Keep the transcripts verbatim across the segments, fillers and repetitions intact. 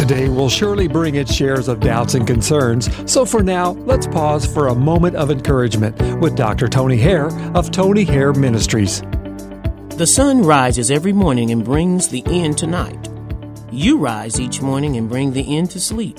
Today will surely bring its shares of doubts and concerns, so for now, let's pause for a moment of encouragement with Doctor Tony Hare of Tony Hare Ministries. The sun rises every morning and brings the end to night. You rise each morning and bring the end to sleep.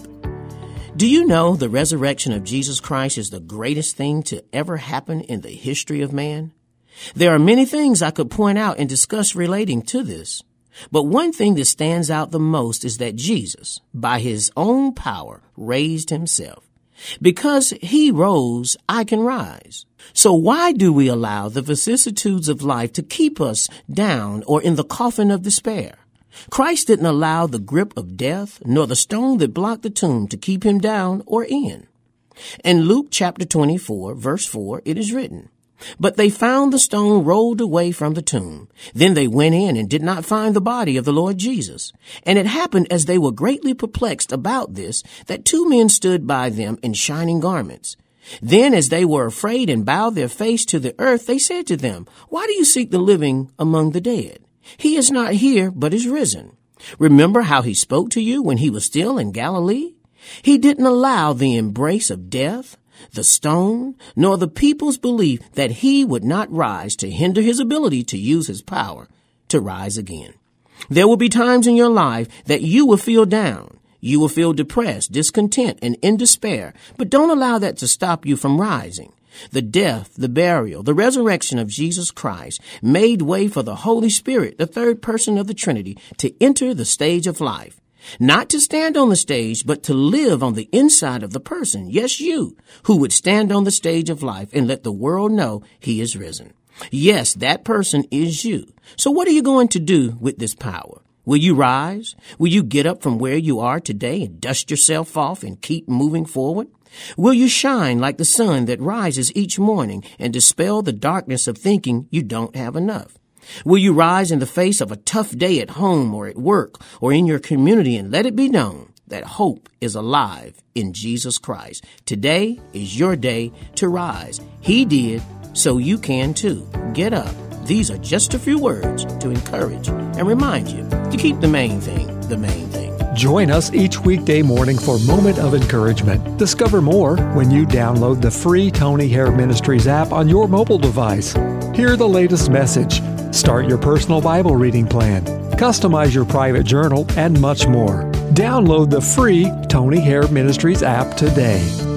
Do you know the resurrection of Jesus Christ is the greatest thing to ever happen in the history of man? There are many things I could point out and discuss relating to this. But one thing that stands out the most is that Jesus, by his own power, raised himself. Because he rose, I can rise. So why do we allow the vicissitudes of life to keep us down or in the coffin of despair? Christ didn't allow the grip of death nor the stone that blocked the tomb to keep him down or in. In Luke chapter twenty-four, verse four, it is written, "But they found the stone rolled away from the tomb. Then they went in and did not find the body of the Lord Jesus. And it happened as they were greatly perplexed about this, that two men stood by them in shining garments. Then as they were afraid and bowed their face to the earth, they said to them, 'Why do you seek the living among the dead? He is not here, but is risen. Remember how he spoke to you when he was still in Galilee? He didn't allow the embrace of death, the stone, nor the people's belief that he would not rise to hinder his ability to use his power to rise again.' There will be times in your life that you will feel down. You will feel depressed, discontent, and in despair, but don't allow that to stop you from rising. The death, the burial, the resurrection of Jesus Christ made way for the Holy Spirit, the third person of the Trinity, to enter the stage of life. Not to stand on the stage, but to live on the inside of the person, yes, you, who would stand on the stage of life and let the world know he is risen. Yes, that person is you. So what are you going to do with this power? Will you rise? Will you get up from where you are today and dust yourself off and keep moving forward? Will you shine like the sun that rises each morning and dispel the darkness of thinking you don't have enough? Will you rise in the face of a tough day at home or at work or in your community and let it be known that hope is alive in Jesus Christ? Today is your day to rise. He did, so you can too. Get up. These are just a few words to encourage and remind you to keep the main thing the main thing. Join us each weekday morning for Moment of Encouragement. Discover more when you download the free Tony Hare Ministries app on your mobile device. Hear the latest message. Start your personal Bible reading plan. Customize your private journal and much more. Download the free Tony Hare Ministries app today.